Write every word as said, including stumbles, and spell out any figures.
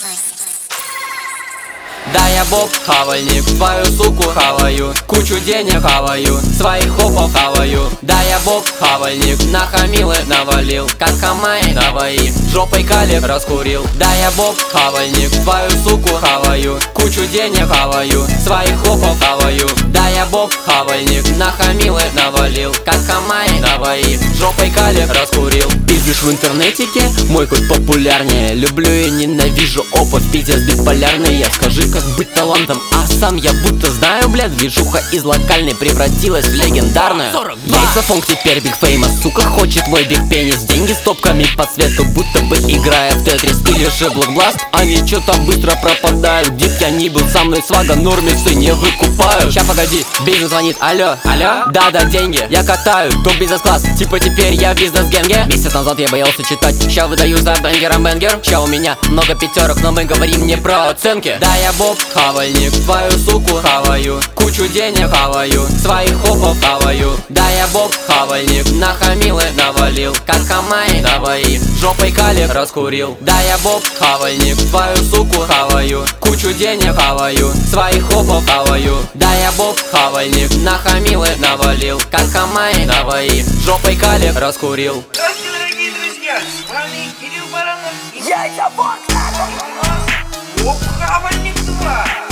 Да я Боб хавальник, твою суку хаваю, кучу денег хаваю, своих хопов хаваю. Да я Боб хавальник, нахамил и навалил, как хамай навои, жопой калик раскурил. Да я Боб хавальник, твою суку хаваю, кучу денег хаваю, своих хопов хаваю. Да я Боб хавальник, нахамил и навалил, как хамай навои, жопой калик раскурил. Пиздишь в интернетике, мой код популярнее. Люблю и ненавижу опыт, пиздец биполярный. Я скажи, как быть талантом, а сам я будто знаю, блядь. Движуха из локальной превратилась в легендарную. Яйца фонг теперь биг фейма, сука, хочет мой биг пенис. Деньги стопками по свету, будто бы играя в тетрис или же блокбласт. Они чё-то быстро пропадают. Где б я ни был, со мной свага, нормисы не выкупаю. Ща погоди, бизнес звонит, алло, алло. Да-да, деньги, я катаю, топ бизнес-класс. Типа теперь я в бизнес-генге. Месяц назад я боялся читать, ща выдаю за бенгером бенгер. Ща у меня много пятерок, но мы говорим не про оценки. Да я Боб хавальник, твою суку хаваю, кучу денег хаваю, своих хопов хаваю. Да я Боб хавальник, нахамил и навалил, как хамай навои, жопой калик раскурил. Да я Боб хавальник, твою суку хаваю, кучу денег хаваю, своих хопов хаваю. Да я Боб хавальник, нахамил и навалил, как хамай навои, жопой калик раскурил. Здравствуйте, дорогие друзья! С вами Кирилл Баранов и Яйца фонг! Боб хавальник два.